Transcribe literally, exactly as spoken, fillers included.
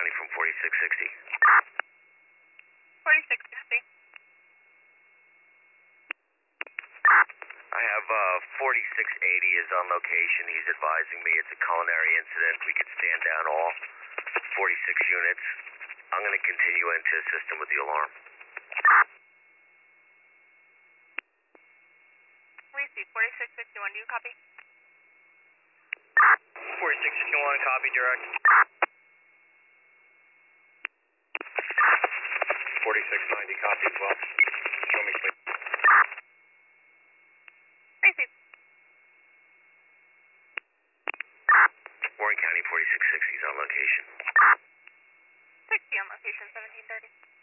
County from forty-six sixty. forty-six sixty. I have uh, forty-six eighty is on location. He's advising me it's a culinary incident. We could stand down all forty-six units. I'm going to continue in to assist him with the alarm. We see forty-six sixty-one. Do you copy? forty-six sixty-one, copy, direct. forty-six ninety, copy as well. Show me, please. Receive. Warren County forty-six sixty is on location. sixty on location, seventeen thirty.